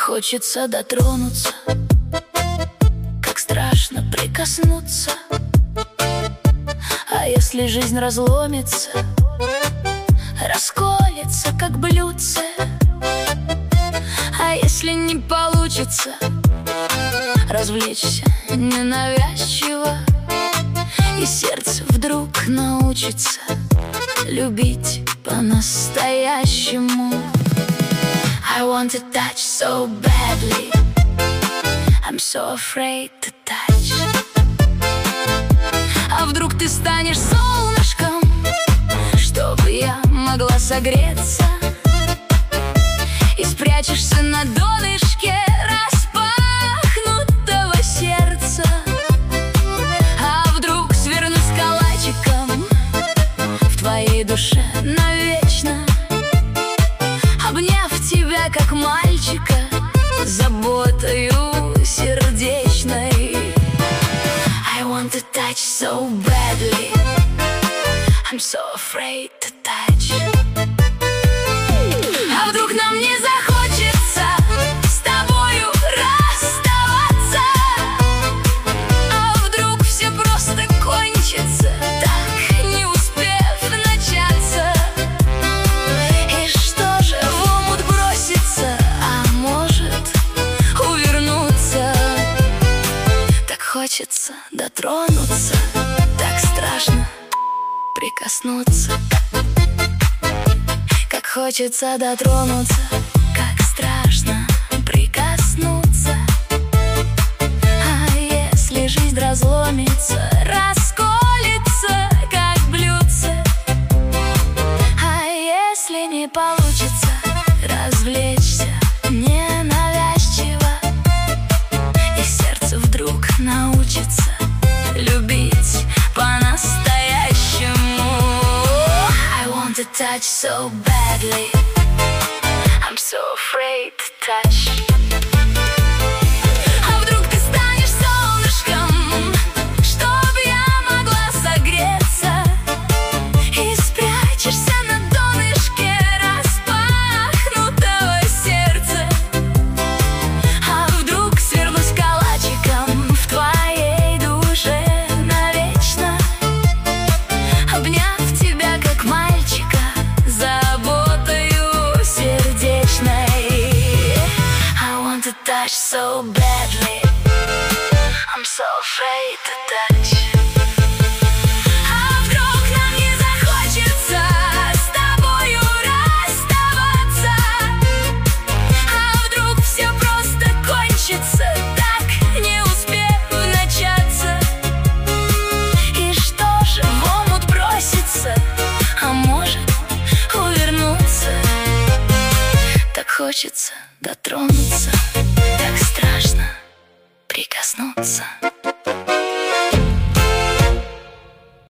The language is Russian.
хочется дотронуться, как страшно прикоснуться. А если жизнь разломится, расколется, как блюдце? А если не получится развлечься ненавязчиво, и сердце вдруг научится любить по-настоящему? I want to touch so badly, I'm so afraid to touch. А вдруг ты станешь солнышком, чтобы я могла согреться, и спрячешься на донышке распахнутого сердца. А вдруг свернусь калачиком в твоей душе навечно, обняв тебя, как мальчика, заботою сердечной. I want to touch so badly, I'm so afraid to touch. А вдруг нам не захочется с тобою расставаться? А вдруг все просто кончится, так не успев начаться? И что же, в омут броситься, а может увернуться? Так хочется дотронуться, так страшно прикоснуться. Как хочется дотронуться, как страшно прикоснуться. А если жизнь разломится, расколется, как блюдце? А если не получится развлечься ненавязчиво, и сердце вдруг научится любить по-настоящему? I want to touch so badly, I'm so afraid to touch. А вдруг ты станешь солнышком, чтобы я могла согреться, и спрячешься на донышке распахнутого сердца. А вдруг свернусь калачиком в твоей душе навечно, обняв тебя, как мальчика, заботою сердечной. I want to touch so badly, I'm so afraid to touch. А вдруг нам не захочется с тобою расставаться? А вдруг все просто кончится, так не успев начаться? И что же, в омут бросится, а может увернуться? Так хочется дотронуться, так страшно прикоснуться.